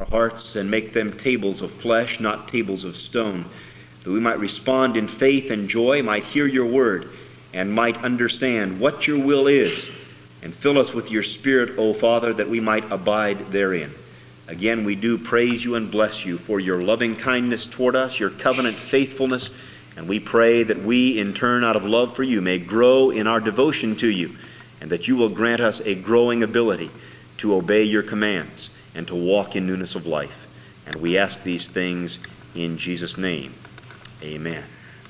hearts and make them tables of flesh, not tables of stone, that we might respond in faith and joy, might hear your word, and might understand what your will is, and fill us with your Spirit, O Father, that we might abide therein. Again, we do praise you and bless you for your loving kindness toward us, your covenant faithfulness, and we pray that we, in turn, out of love for you, may grow in our devotion to you, and that you will grant us a growing ability to obey your commands and to walk in newness of life. And we ask these things in Jesus' name. Amen.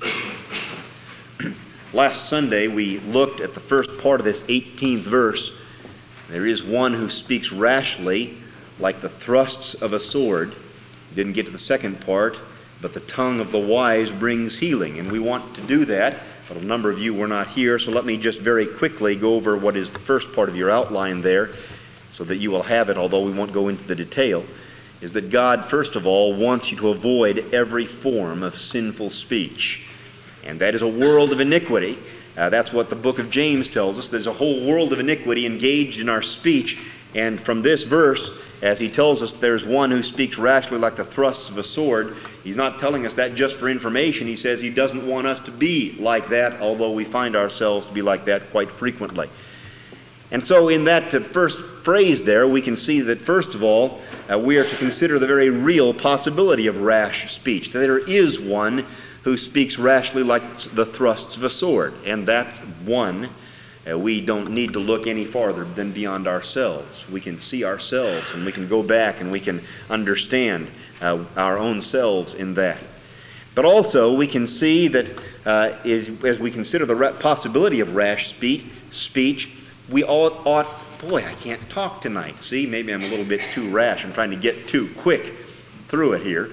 Last Sunday, we looked at the first part of this 18th verse. There is one who speaks rashly, like the thrusts of a sword. We didn't get to the second part, but the tongue of the wise brings healing. And we want to do that, but a number of you were not here, so let me just very quickly go over what is the first part of your outline there, so that you will have it, although we won't go into the detail, is that God, first of all, wants you to avoid every form of sinful speech. And that is a world of iniquity. That's what the book of James tells us. There's a whole world of iniquity engaged in our speech. And from this verse, as he tells us there's one who speaks rashly like the thrusts of a sword, he's not telling us that just for information. He says he doesn't want us to be like that, although we find ourselves to be like that quite frequently. And so in that first phrase there, we can see that, first of all, we are to consider the very real possibility of rash speech. That there is one who speaks rashly like the thrusts of a sword. And that's one. We don't need to look any farther than beyond ourselves. We can see ourselves, and we can go back and we can understand our own selves in that. But also we can see that as we consider the possibility of rash speech, we all ought, boy, I can't talk tonight. See, maybe I'm a little bit too rash. I'm trying to get too quick through it here.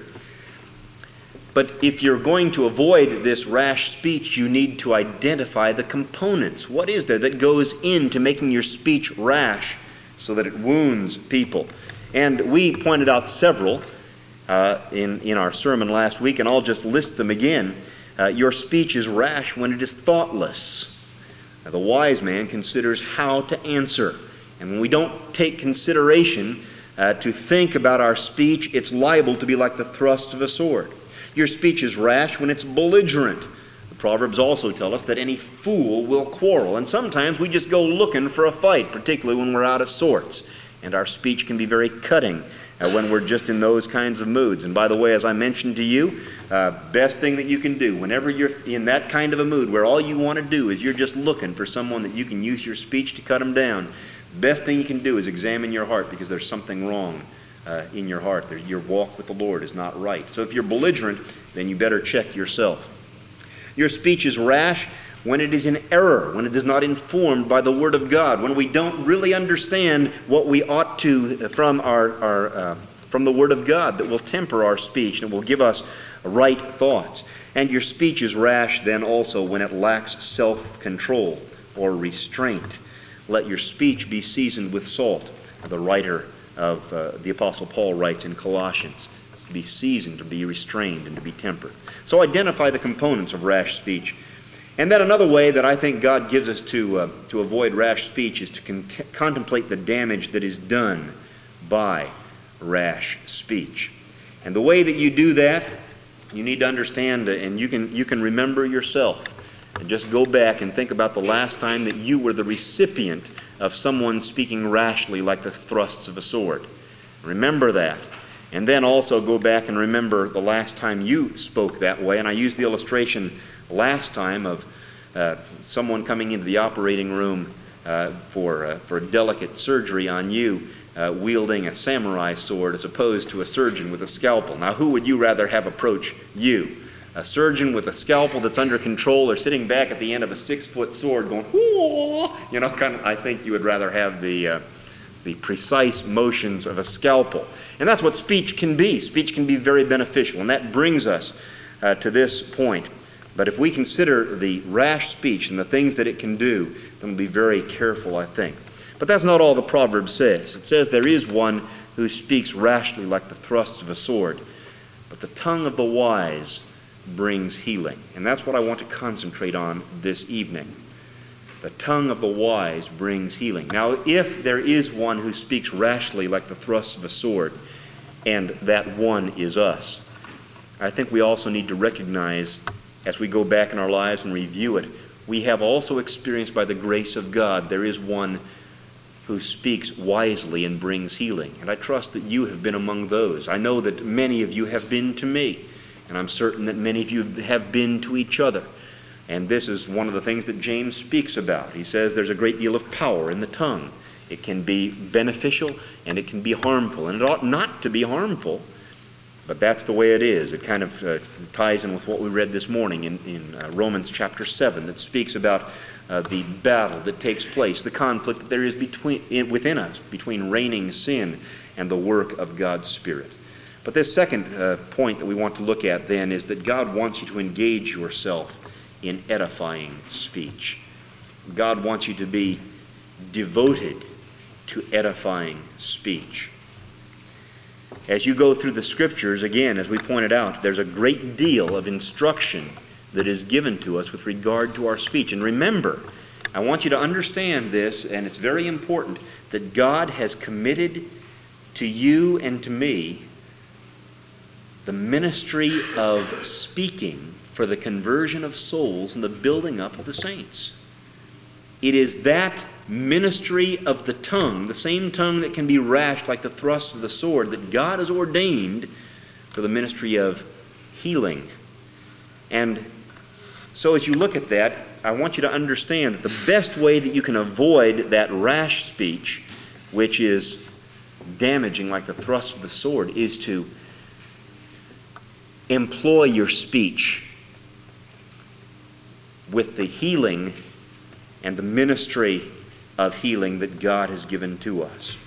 But if you're going to avoid this rash speech, you need to identify the components. What is there that goes into making your speech rash so that it wounds people? And we pointed out several in our sermon last week, and I'll just list them again. Your speech is rash when it is thoughtless. Now, the wise man considers how to answer. And when we don't take consideration to think about our speech, it's liable to be like the thrust of a sword. Your speech is rash when it's belligerent. The Proverbs also tell us that any fool will quarrel. And sometimes we just go looking for a fight, particularly when we're out of sorts. And our speech can be very cutting when we're just in those kinds of moods. And by the way, as I mentioned to you, best thing that you can do whenever you're in that kind of a mood where all you want to do is you're just looking for someone that you can use your speech to cut them down, best thing you can do is examine your heart, because there's something wrong in your heart. Your walk with the Lord is not right. So if you're belligerent, then you better check yourself. Your speech is rash when it is in error, when it is not informed by the Word of God, when we don't really understand what we ought to from the Word of God that will temper our speech and will give us right thoughts. And your speech is rash then also when it lacks self-control or restraint. Let your speech be seasoned with salt. The writer of the Apostle Paul writes in Colossians, it's to be seasoned, to be restrained, and to be tempered. So identify the components of rash speech. And then another way that I think God gives us to avoid rash speech is to contemplate the damage that is done by rash speech. And the way that you do that, you need to understand, and you can remember yourself, and just go back and think about the last time that you were the recipient of someone speaking rashly like the thrusts of a sword. Remember that. And then also go back and remember the last time you spoke that way. And I used the illustration last time of someone coming into the operating room for a delicate surgery on you, wielding a samurai sword as opposed to a surgeon with a scalpel. Now, who would you rather have approach you? A surgeon with a scalpel that's under control, or sitting back at the end of a 6-foot sword going, whoo, I think you would rather have the precise motions of a scalpel. And that's what speech can be. Speech can be very beneficial, and that brings us to this point. But if we consider the rash speech and the things that it can do, then we'll be very careful, I think. But that's not all the proverb says. It says there is one who speaks rashly like the thrust of a sword, but the tongue of the wise brings healing. And that's what I want to concentrate on this evening. The tongue of the wise brings healing. Now, if there is one who speaks rashly like the thrust of a sword, and that one is us. I think we also need to recognize, as we go back in our lives and review it, we have also experienced by the grace of God there is one who speaks wisely and brings healing. And I trust that you have been among those. I know that many of you have been to me, and I'm certain that many of you have been to each other. And this is one of the things that James speaks about. He says there's a great deal of power in the tongue. It can be beneficial and it can be harmful. And it ought not to be harmful, but that's the way it is. It kind of ties in with what we read this morning in Romans chapter 7 that speaks about the battle that takes place, the conflict that there is within us, between reigning sin and the work of God's Spirit. But this second point that we want to look at then is that God wants you to engage yourself in edifying speech. God wants you to be devoted to edifying speech. As you go through the Scriptures, again, as we pointed out, there's a great deal of instruction that is given to us with regard to our speech. And remember, I want you to understand this, and it's very important, that God has committed to you and to me the ministry of speaking for the conversion of souls and the building up of the saints. It is that ministry of the tongue, the same tongue that can be rash like the thrust of the sword, that God has ordained for the ministry of healing. And so as you look at that, I want you to understand that the best way that you can avoid that rash speech, which is damaging like the thrust of the sword, is to employ your speech with the healing and the ministry of healing that God has given to us.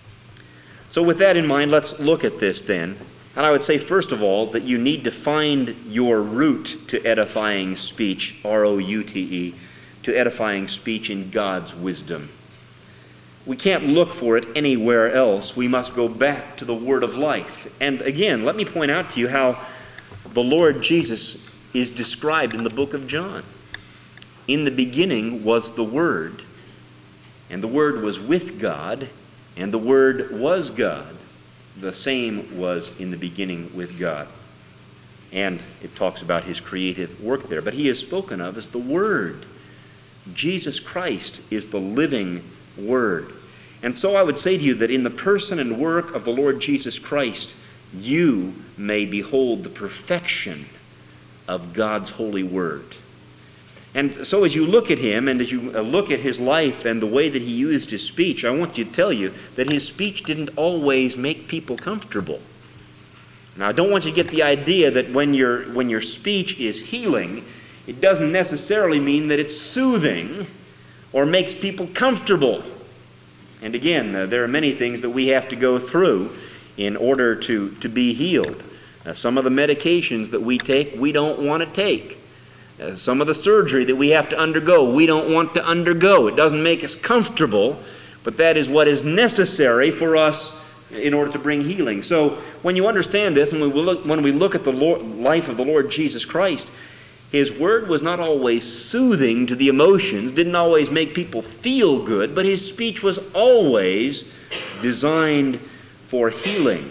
So with that in mind, let's look at this then. And I would say, first of all, that you need to find your route to edifying speech, R-O-U-T-E, to edifying speech in God's wisdom. We can't look for it anywhere else. We must go back to the Word of life. And again, let me point out to you how the Lord Jesus is described in the book of John. In the beginning was the Word, and the Word was with God, and the Word was God. The same was in the beginning with God. And it talks about his creative work there. But he is spoken of as the Word. Jesus Christ is the living Word. And so I would say to you that in the person and work of the Lord Jesus Christ, you may behold the perfection of God's holy Word. And so as you look at him and as you look at his life and the way that he used his speech, I want to tell you that his speech didn't always make people comfortable. Now, I don't want you to get the idea that when your speech is healing, it doesn't necessarily mean that it's soothing or makes people comfortable. And again, there are many things that we have to go through in order to be healed. Some of the medications that we take, we don't want to take. Some of the surgery that we have to undergo, we don't want to undergo. It doesn't make us comfortable, but that is what is necessary for us in order to bring healing. So when you understand this, and when we look at the life of the Lord Jesus Christ, his word was not always soothing to the emotions, didn't always make people feel good, but his speech was always designed for healing.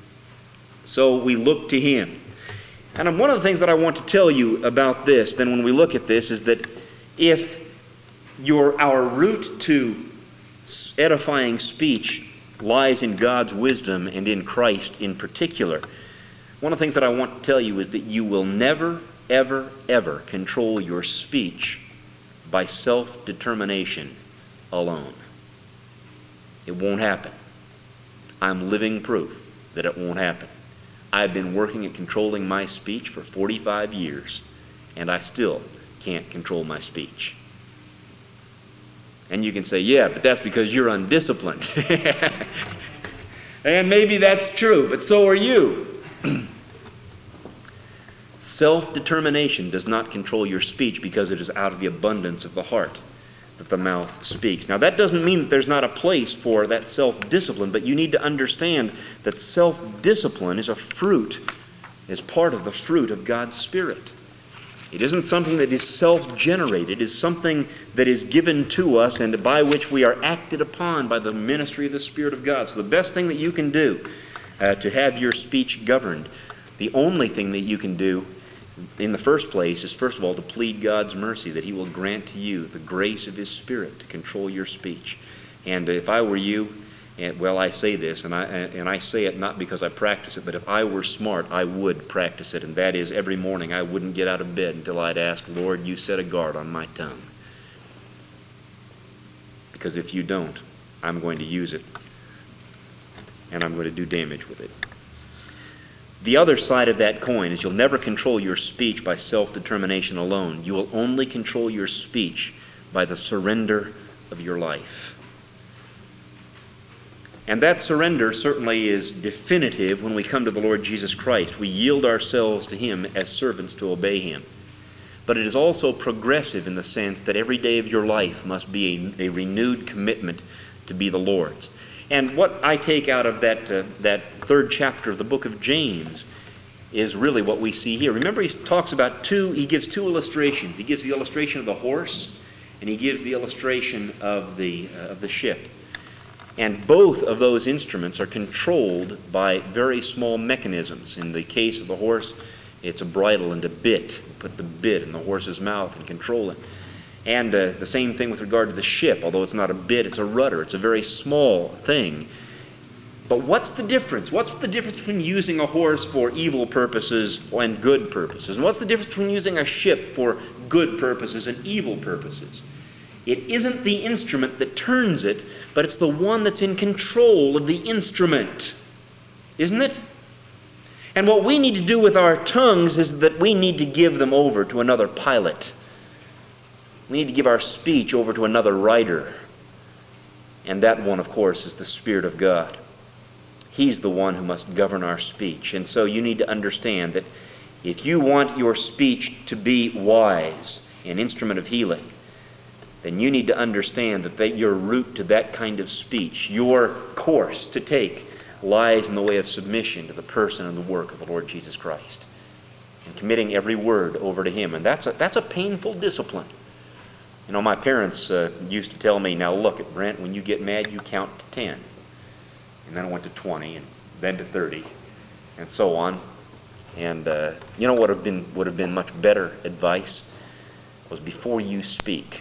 So we look to him. And one of the things that I want to tell you about this, then when we look at this, is that if our route to edifying speech lies in God's wisdom and in Christ in particular, one of the things that I want to tell you is that you will never, ever, ever control your speech by self-determination alone. It won't happen. I'm living proof that it won't happen. I've been working at controlling my speech for 45 years, and I still can't control my speech. And you can say, yeah, but that's because you're undisciplined. And maybe that's true, but so are you. Self-determination does not control your speech because it is out of the abundance of the heart that the mouth speaks. Now, that doesn't mean that there's not a place for that self-discipline, but you need to understand that self-discipline is a fruit, is part of the fruit of God's Spirit. It isn't something that is self-generated. It is something that is given to us and by which we are acted upon by the ministry of the Spirit of God. So the best thing that you can do to have your speech governed. The only thing that you can do in the first place is, first of all, to plead God's mercy, that He will grant to you the grace of His Spirit to control your speech. And if I were you, and, well, I say this, and I say it not because I practice it, but if I were smart, I would practice it. And that is, every morning I wouldn't get out of bed until I'd ask, Lord, you set a guard on my tongue. Because if you don't, I'm going to use it, and I'm going to do damage with it. The other side of that coin is you'll never control your speech by self-determination alone. You will only control your speech by the surrender of your life. And that surrender certainly is definitive when we come to the Lord Jesus Christ. We yield ourselves to Him as servants to obey Him. But it is also progressive in the sense that every day of your life must be a renewed commitment to be the Lord's. And what I take out of that third chapter of the book of James is really what we see here. Remember, he gives two illustrations. He gives the illustration of the horse, and he gives the illustration of the ship. And both of those instruments are controlled by very small mechanisms. In the case of the horse, it's a bridle and a bit. You put the bit in the horse's mouth and control it. And the same thing with regard to the ship. Although it's not a bit, it's a rudder. It's a very small thing. But what's the difference? What's the difference between using a horse for evil purposes and good purposes? And what's the difference between using a ship for good purposes and evil purposes? It isn't the instrument that turns it, but it's the one that's in control of the instrument. Isn't it? And what we need to do with our tongues is that we need to give them over to another pilot. We need to give our speech over to another writer. And that one, of course, is the Spirit of God. He's the one who must govern our speech. And so you need to understand that if you want your speech to be wise, an instrument of healing, then you need to understand that your route to that kind of speech, your course to take, lies in the way of submission to the person and the work of the Lord Jesus Christ, and committing every word over to Him. And that's a painful discipline. You know, my parents used to tell me, now look, Brent, when you get mad, you count to 10. And then I went to 20, and then to 30, and so on. And you know what would have been much better advice was before you speak,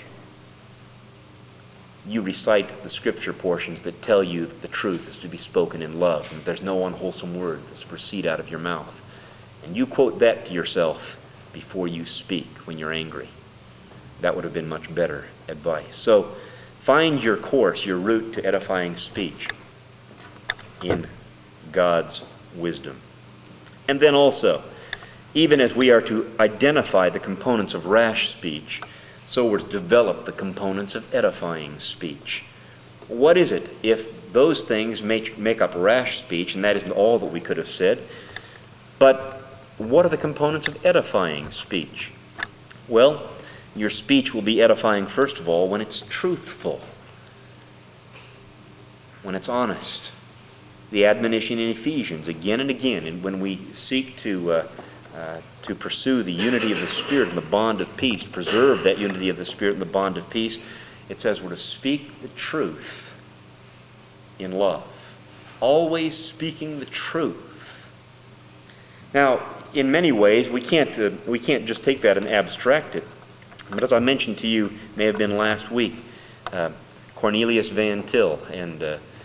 you recite the scripture portions that tell you that the truth is to be spoken in love, and there's no unwholesome word that's to proceed out of your mouth. And you quote that to yourself before you speak when you're angry. That would have been much better advice. So find your course, your route to edifying speech in God's wisdom. And then also, even as we are to identify the components of rash speech, so we're to develop the components of edifying speech. What is it if those things make up rash speech, and that isn't all that we could have said, but what are the components of edifying speech? Well, your speech will be edifying, first of all, when it's truthful, when it's honest. The admonition in Ephesians, again and again, and when we seek to pursue the unity of the Spirit and the bond of peace, to preserve that unity of the Spirit and the bond of peace, it says we're to speak the truth in love. Always speaking the truth. Now, in many ways, we can't just take that and abstract it. But as I mentioned to you, may have been last week, Cornelius Van Til, and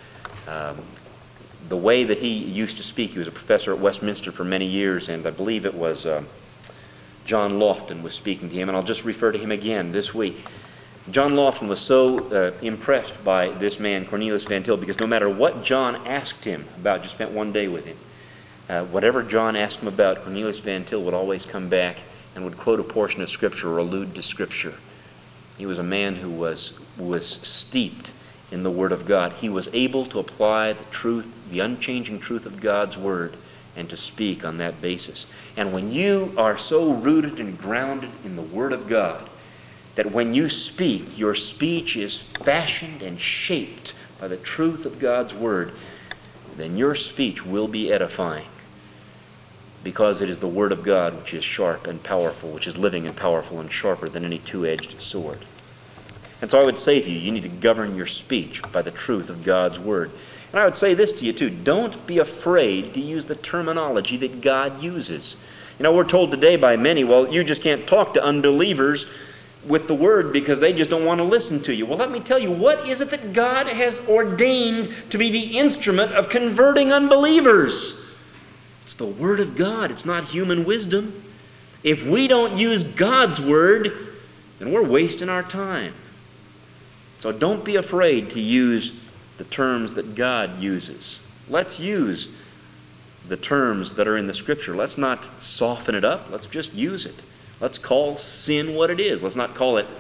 the way that he used to speak. He was a professor at Westminster for many years, and I believe it was John Lofton was speaking to him, and I'll just refer to him again this week. John Lofton was so impressed by this man, Cornelius Van Til, because no matter what John asked him about, just spent one day with him, whatever John asked him about, Cornelius Van Til would always come back and would quote a portion of Scripture or allude to Scripture. He was a man who was steeped in the Word of God. He was able to apply the truth, the unchanging truth of God's Word, and to speak on that basis. And when you are so rooted and grounded in the Word of God that when you speak, your speech is fashioned and shaped by the truth of God's Word, then your speech will be edifying, because it is the Word of God which is sharp and powerful, which is living and powerful and sharper than any two-edged sword. And so I would say to you, you need to govern your speech by the truth of God's Word. And I would say this to you too. Don't be afraid to use the terminology that God uses. You know, we're told today by many, well, you just can't talk to unbelievers with the Word because they just don't want to listen to you. Well, let me tell you, what is it that God has ordained to be the instrument of converting unbelievers? It's the Word of God. It's not human wisdom. If we don't use God's Word, then we're wasting our time. So don't be afraid to use the terms that God uses. Let's use the terms that are in the Scripture. Let's not soften it up. Let's just use it. Let's call sin what it is. Let's not call it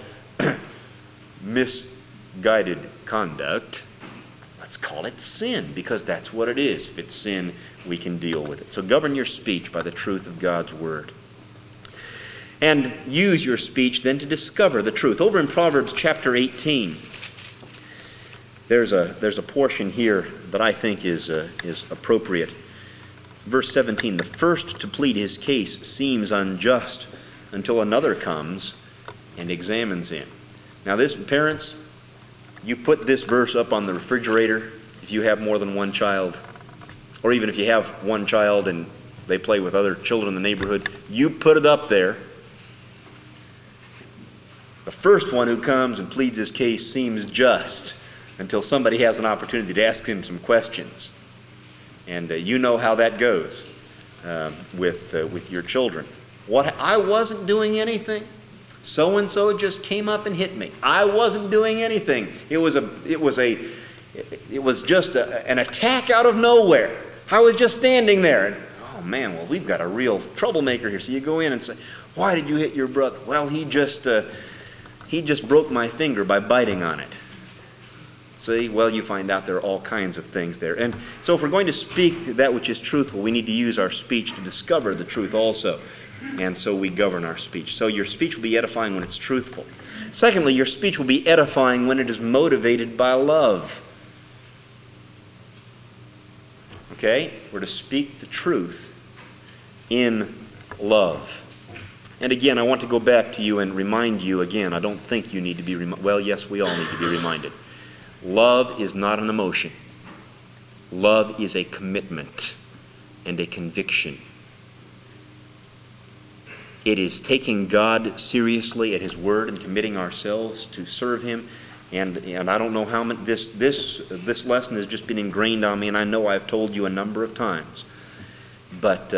misguided conduct. Let's call it sin, because that's what it is. If it's sin, we can deal with it. So govern your speech by the truth of God's Word. And use your speech then to discover the truth. Over in Proverbs chapter 18, there's a portion here that I think is appropriate. Verse 17, the first to plead his case seems unjust until another comes and examines him. Now this, parents, you put this verse up on the refrigerator if you have more than one child, or even if you have one child and they play with other children in the neighborhood, you put it up there. The first one who comes and pleads his case seems just until somebody has an opportunity to ask him some questions. And you know how that goes with your children. What, I wasn't doing anything. So-and-so just came up and hit me. I wasn't doing anything. It was just an attack out of nowhere. I was just standing there. And, oh man, well, we've got a real troublemaker here. So you go in and say, why did you hit your brother? Well, he just broke my finger by biting on it. See, well, you find out there are all kinds of things there. And so if we're going to speak that which is truthful, we need to use our speech to discover the truth also. And so we govern our speech. So your speech will be edifying when it's truthful. Secondly, your speech will be edifying when it is motivated by love. Okay? We're to speak the truth in love. And again, I want to go back to you and remind you again, I don't think you need to be reminded. Well, yes, we all need to be reminded. Love is not an emotion. Love is a commitment and a conviction. It is taking God seriously at His Word and committing ourselves to serve Him. And I don't know how many, this lesson has just been ingrained on me, and I know I've told you a number of times. But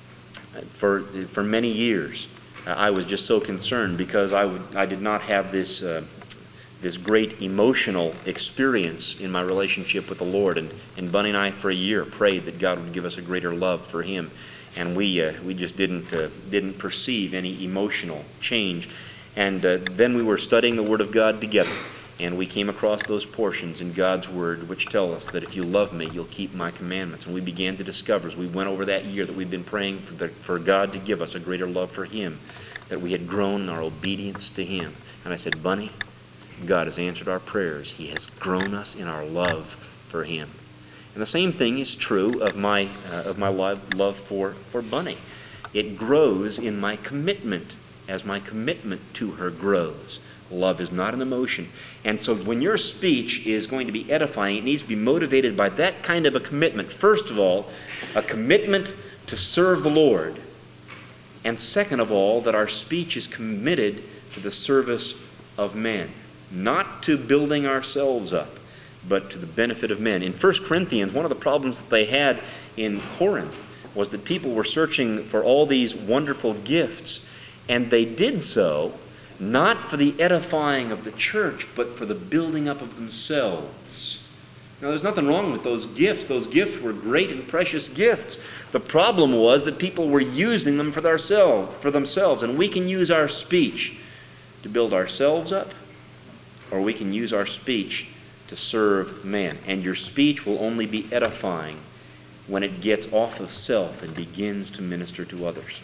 for many years, I was just so concerned because I did not have this great emotional experience in my relationship with the Lord. And Bunny and I, for a year, prayed that God would give us a greater love for Him. And we just didn't perceive any emotional change. And then we were studying the Word of God together, and we came across those portions in God's Word which tell us that if you love me, you'll keep my commandments. And we began to discover, as we went over that year that we've been praying for God to give us a greater love for Him, that we had grown in our obedience to Him. And I said, Bunny, God has answered our prayers. He has grown us in our love for Him. And the same thing is true of my love for Bunny. It grows in my commitment as my commitment to her grows. Love is not an emotion. And so when your speech is going to be edifying, it needs to be motivated by that kind of a commitment. First of all, a commitment to serve the Lord. And second of all, that our speech is committed to the service of men. Not to building ourselves up, but to the benefit of men. In 1 Corinthians, one of the problems that they had in Corinth was that people were searching for all these wonderful gifts, and they did so not for the edifying of the church, but for the building up of themselves. Now, there's nothing wrong with those gifts. Those gifts were great and precious gifts. The problem was that people were using them for themselves, and we can use our speech to build ourselves up, or we can use our speech to serve man. And your speech will only be edifying when it gets off of self and begins to minister to others.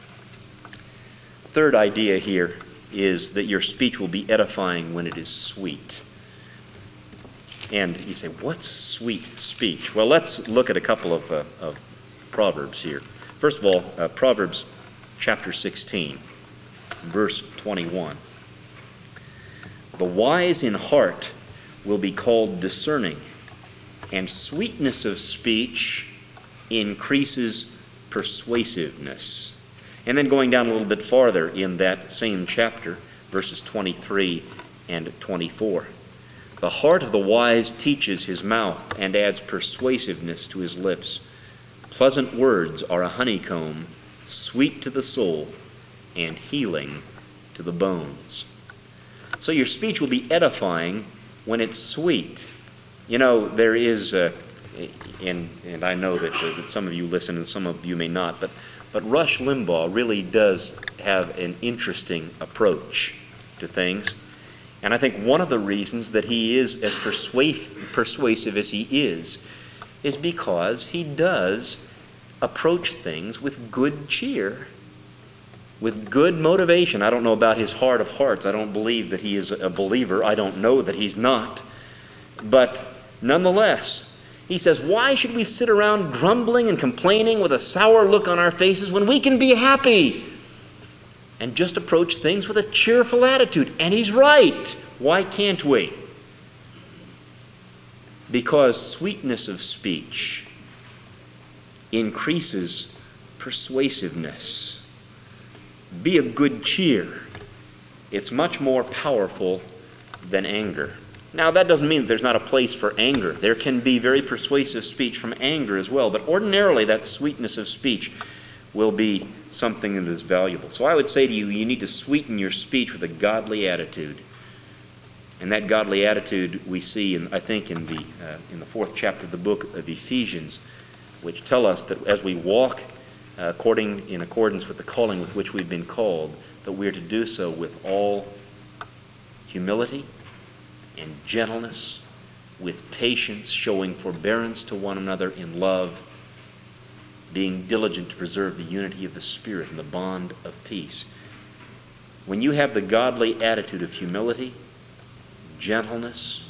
Third idea here is that your speech will be edifying when it is sweet. And you say, what's sweet speech? Well, let's look at a couple of Proverbs here. First of all, Proverbs chapter 16, verse 21. The wise in heart will be called discerning, And sweetness of speech increases persuasiveness. And then going down a little bit farther in that same chapter, verses 23 and 24. The heart of the wise teaches his mouth and adds persuasiveness to his lips. Pleasant words are a honeycomb, sweet to the soul and healing to the bones. So your speech will be edifying when it's sweet. You know, there is, and I know that some of you listen and some of you may not, but Rush Limbaugh really does have an interesting approach to things. And I think one of the reasons that he is as persuasive as he is because he does approach things with good cheer, with good motivation. I don't know about his heart of hearts. I don't believe that he is a believer. I don't know that he's not. But nonetheless, he says, why should we sit around grumbling and complaining with a sour look on our faces when we can be happy and just approach things with a cheerful attitude? And he's right. Why can't we? Because sweetness of speech increases persuasiveness. Be of good cheer. It's much more powerful than anger. Now, that doesn't mean that there's not a place for anger. There can be very persuasive speech from anger as well, but ordinarily that sweetness of speech will be something that is valuable. So I would say to you, you need to sweeten your speech with a godly attitude. And that godly attitude we see, I think, in the 4th chapter of the book of Ephesians, which tell us that as we walk in accordance with the calling with which we've been called, that we are to do so with all humility and gentleness, with patience, showing forbearance to one another in love, being diligent to preserve the unity of the Spirit and the bond of peace. When you have the godly attitude of humility, gentleness,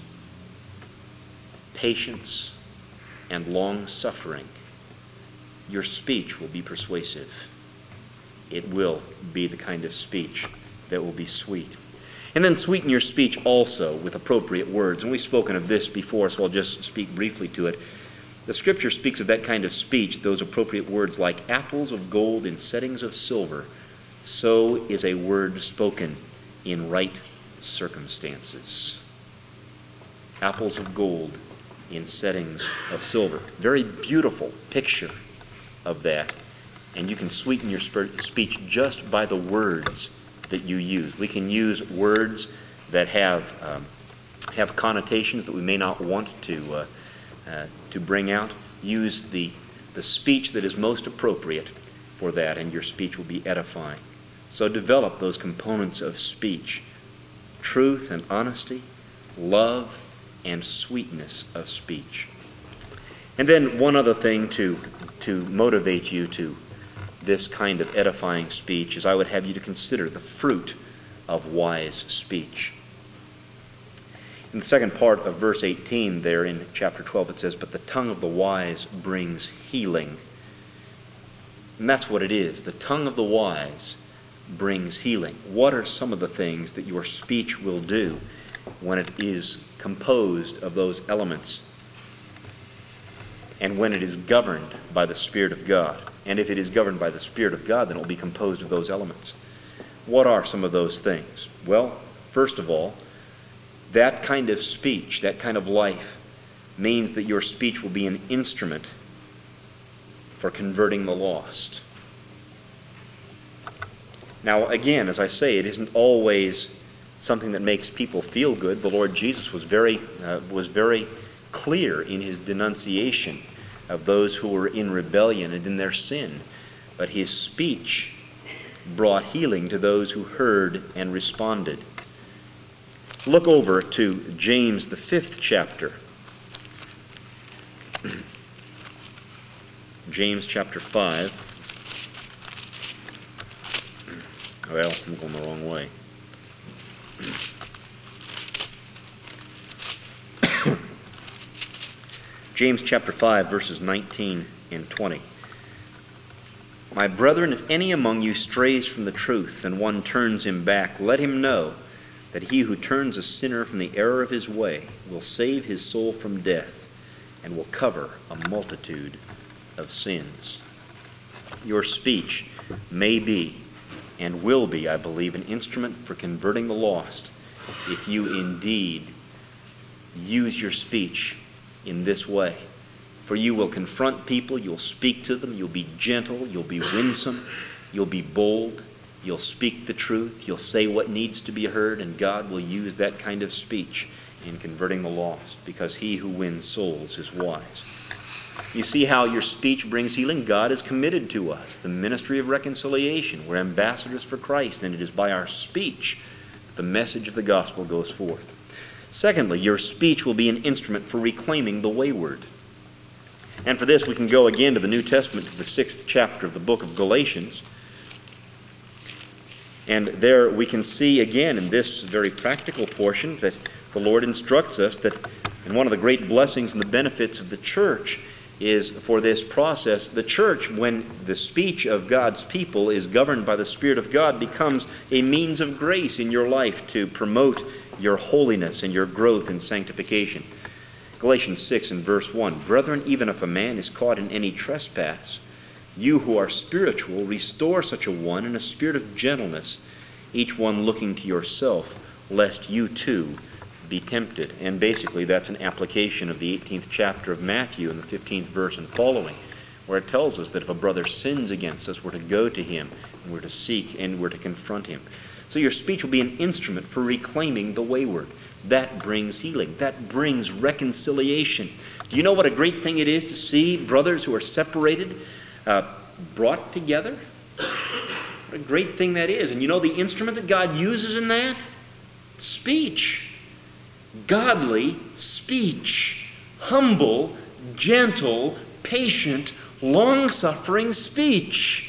patience, and long-suffering, your speech will be persuasive. It will be the kind of speech that will be sweet. And then sweeten your speech also with appropriate words. And we've spoken of this before, so I'll just speak briefly to it. The Scripture speaks of that kind of speech, those appropriate words, like apples of gold in settings of silver. So is a word spoken in right circumstances. Apples of gold in settings of silver. Very beautiful picture of that. And you can sweeten your speech just by the words that you use. We can use words that have connotations that we may not want to bring out. Use the speech that is most appropriate for that, and your speech will be edifying. So develop those components of speech: truth and honesty, love and sweetness of speech. And then one other thing to motivate you to this kind of edifying speech is I would have you to consider the fruit of wise speech. In the second part of verse 18 there in chapter 12 it says, "But the tongue of the wise brings healing." And that's what it is. The tongue of the wise brings healing. What are some of the things that your speech will do when it is composed of those elements and when it is governed by the Spirit of God? And if it is governed by the Spirit of God, then it will be composed of those elements. What are some of those things? Well, first of all, that kind of speech, that kind of life, means that your speech will be an instrument for converting the lost. Now, again, as I say, it isn't always something that makes people feel good. The Lord Jesus was very clear in his denunciation of those who were in rebellion and in their sin. But his speech brought healing to those who heard and responded. Look over to James, the 5th chapter. James chapter 5. Well, I'm going the wrong way. James chapter 5, verses 19 and 20. "My brethren, if any among you strays from the truth, and one turns him back, let him know that he who turns a sinner from the error of his way will save his soul from death and will cover a multitude of sins. Your speech may be and will be, I believe, an instrument for converting the lost if you indeed use your speech in this way. For you will confront people, you'll speak to them, you'll be gentle, you'll be winsome, you'll be bold, you'll speak the truth, you'll say what needs to be heard, and God will use that kind of speech in converting the lost, because he who wins souls is wise. You see how your speech brings healing? God is committed to us the ministry of reconciliation. We're ambassadors for Christ, and it is by our speech that the message of the gospel goes forth. Secondly, your speech will be an instrument for reclaiming the wayward. And for this, we can go again to the New Testament, to the 6th chapter of the book of Galatians. And there we can see again in this very practical portion that the Lord instructs us that, and one of the great blessings and the benefits of the church is for this process, the church, when the speech of God's people is governed by the Spirit of God, becomes a means of grace in your life to promote your holiness and your growth in sanctification. Galatians 6 and verse 1, Brethren, even if a man is caught in any trespass, you who are spiritual, restore such a one in a spirit of gentleness, each one looking to yourself, lest you too be tempted. And basically that's an application of the 18th chapter of Matthew in the 15th verse and following, where it tells us that if a brother sins against us, we're to go to him, and we're to seek, and we're to confront him. So your speech will be an instrument for reclaiming the wayward. That brings healing. That brings reconciliation. Do you know what a great thing it is to see brothers who are separated brought together? What a great thing that is. And you know the instrument that God uses in that? Speech. Godly speech. Humble, gentle, patient, long-suffering speech.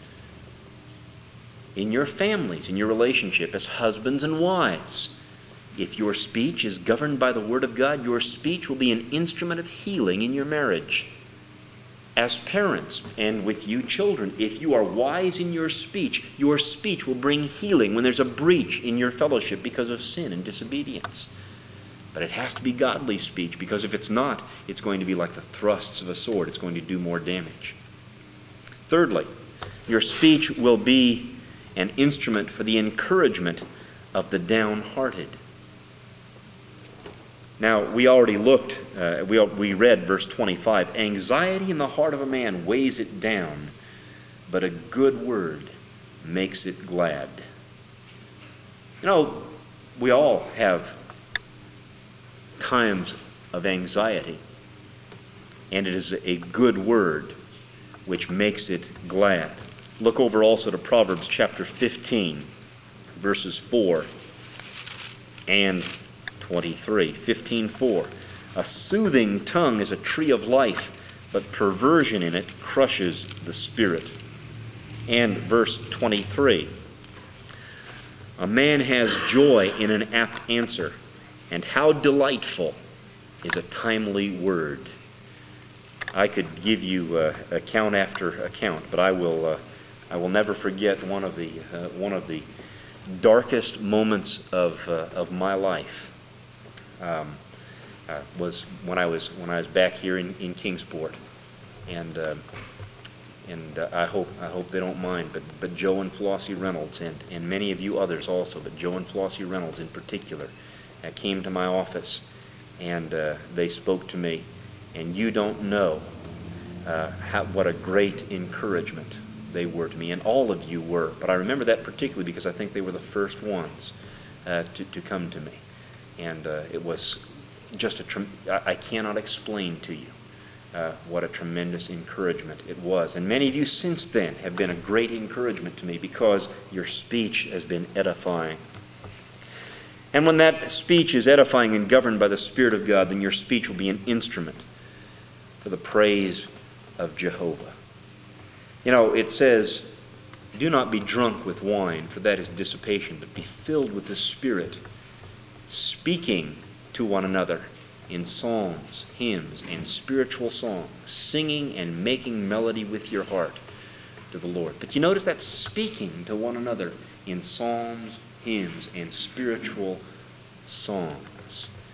In your families, in your relationship as husbands and wives, if your speech is governed by the Word of God, your speech will be an instrument of healing in your marriage. As parents and with you children, if you are wise in your speech will bring healing when there's a breach in your fellowship because of sin and disobedience. But it has to be godly speech, because if it's not, it's going to be like the thrusts of a sword. It's going to do more damage. Thirdly, your speech will be an instrument for the encouragement of the downhearted. Now, we already looked, we read verse 25. Anxiety in the heart of a man weighs it down, but a good word makes it glad. You know, we all have times of anxiety, and it is a good word which makes it glad. Look over also to Proverbs chapter 15, verses 4 and 23. 15:4. A soothing tongue is a tree of life, but perversion in it crushes the spirit. And verse 23. A man has joy in an apt answer, and how delightful is a timely word. I could give you account after account, but I will never forget one of the darkest moments of my life. Was when I was back here in Kingsport, and I hope they don't mind, but Joe and Flossie Reynolds and many of you others also, but Joe and Flossie Reynolds in particular, came to my office, and they spoke to me, and you don't know what a great encouragement they were to me, and all of you were. But I remember that particularly because I think they were the first ones to come to me, and it was just I cannot explain to you what a tremendous encouragement it was. And many of you since then have been a great encouragement to me because your speech has been edifying. And when that speech is edifying and governed by the Spirit of God, then your speech will be an instrument for the praise of Jehovah. You know, it says, do not be drunk with wine, for that is dissipation, but be filled with the Spirit, speaking to one another in psalms, hymns, and spiritual songs, singing and making melody with your heart to the Lord. But you notice that speaking to one another in psalms, hymns, and spiritual songs.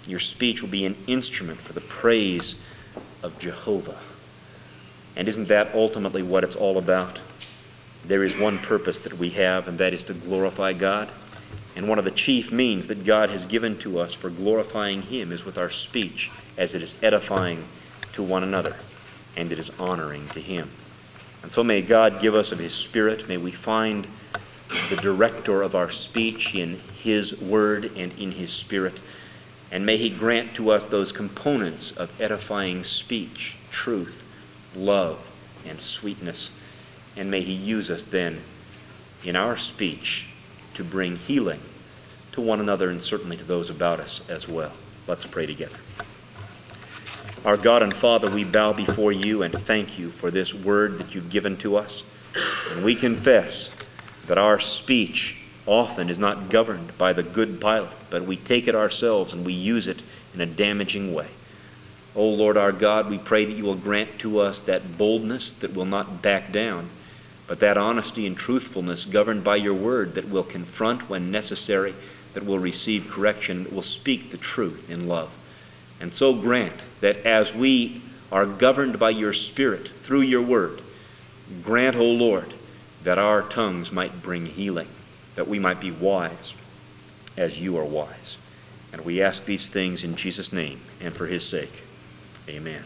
Your speech will be an instrument for the praise of Jehovah. And isn't that ultimately what it's all about? There is one purpose that we have, and that is to glorify God. And one of the chief means that God has given to us for glorifying Him is with our speech, as it is edifying to one another, and it is honoring to Him. And so may God give us of His Spirit. May we find the director of our speech in His Word and in His Spirit. And may He grant to us those components of edifying speech, truth, love, and sweetness. And may He use us then in our speech to bring healing to one another and certainly to those about us as well. Let's pray together. Our God and Father, we bow before You and thank You for this word that You've given to us. And we confess that our speech often is not governed by the good pilot, but we take it ourselves and we use it in a damaging way. O Lord our God, we pray that You will grant to us that boldness that will not back down, but that honesty and truthfulness governed by Your word that will confront when necessary, that will receive correction, that will speak the truth in love. And so grant that as we are governed by Your Spirit through Your word, grant, O Lord, that our tongues might bring healing, that we might be wise as You are wise. And we ask these things in Jesus' name and for His sake. Amen.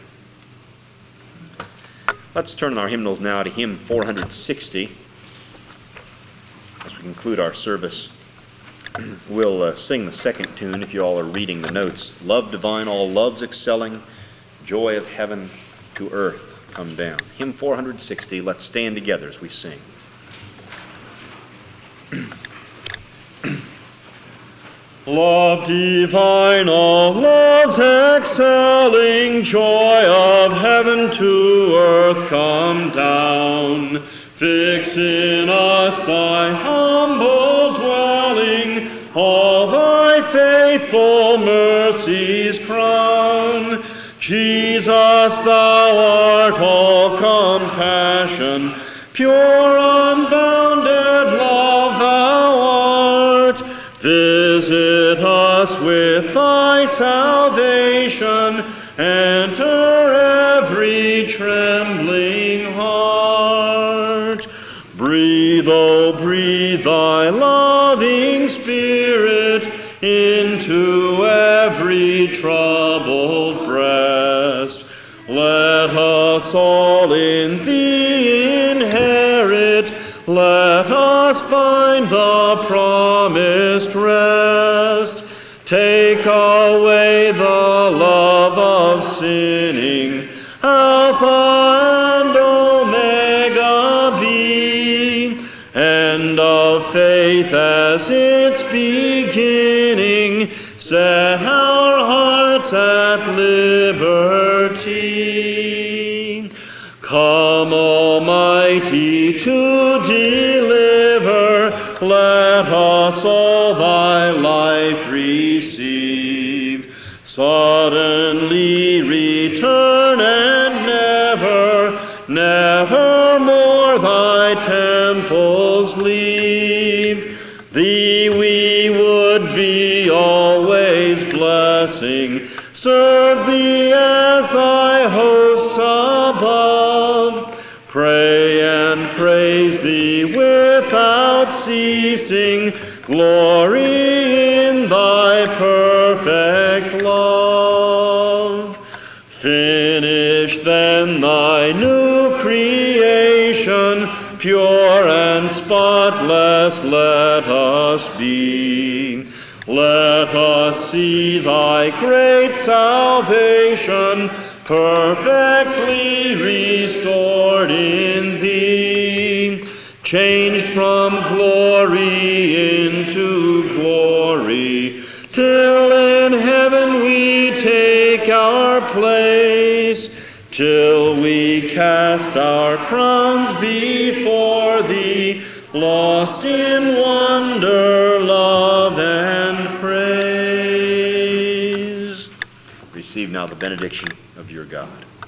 Let's turn our hymnals now to hymn 460. As we conclude our service, we'll sing the second tune if you all are reading the notes. Love divine, all loves excelling, joy of heaven to earth come down. Hymn 460, let's stand together as we sing. Love divine, all loves excelling, joy of heaven to earth come down. Fix in us Thy humble dwelling, all Thy faithful mercies crown. Jesus, Thou art all compassion, pure unbounded love Thou art. Visit us with Thy salvation, enter every trembling heart. Breathe, oh breathe Thy loving Spirit into every troubled breast. Let us all in Thee inherit, let us find the promised rest. Take away the love of sinning, Alpha and Omega be, and of faith as its beginning, set our hearts at liberty. Come, Almighty, to deliver, let us all Thy life receive. Suddenly return and never more Thy temples leave. Thee we would be always blessing, serve Thee as Thy hosts above. Pray and praise Thee without ceasing, glory in Thy perfect love. Finish then Thy new creation, pure and spotless let us be. Let us see Thy great salvation, perfectly restored in Thee, changed from glory into glory, till in heaven we take our place, till we cast our crowns before Thee, lost in wonder, love, and praise. Receive now the benediction of your God.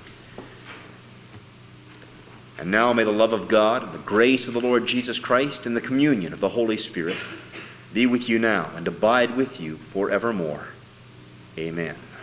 And now may the love of God, and the grace of the Lord Jesus Christ, and the communion of the Holy Spirit be with you now and abide with you forevermore. Amen.